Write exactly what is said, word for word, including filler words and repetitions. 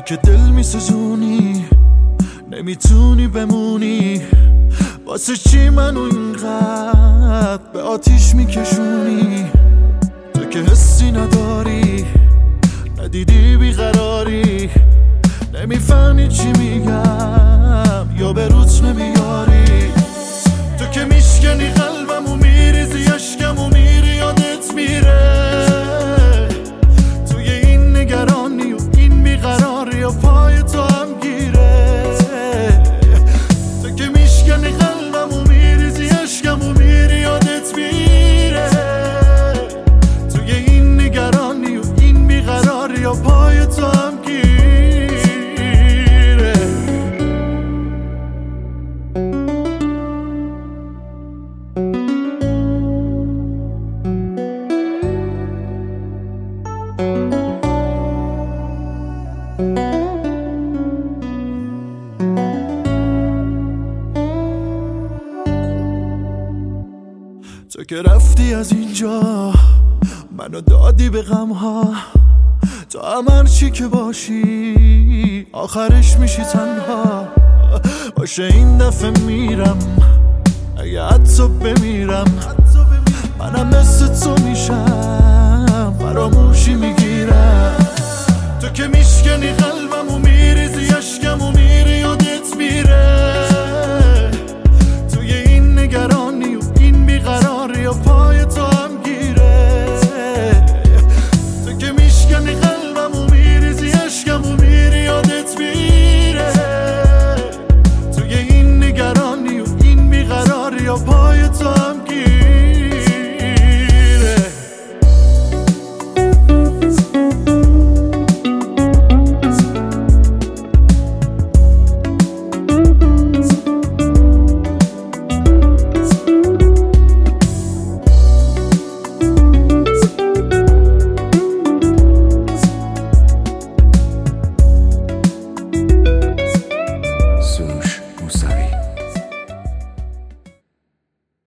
که دل میسوزونی، نمیتونی بمونی. واسه چی منو اینقدر به آتیش میکشونی؟ تو که حسی نداری، ندیدی بیقراری، نمیفهمی چی میگم یا به روت نمیاری. تو که میشکنی قلبمو، میریزی اشکمو، میری یادت میره. توی این نگرانی و این بیقراری و پای تو هم گیره. تو که میشکنی قلبمو، میریزی اشکمو، میری یادت میره. توی این نگرانی و این بیقراری و پای تو هم گیره. تو که رفتی از اینجا، منو دادی به غمها. تو هم هر چی که باشی آخرش میشی تنها. باشه این دفعه میرم، اگه حتی بمیرم منم مثل تو میشم، فراموشی میگیرم. تو که میشکنی قلبمو، میریزی اشکمو،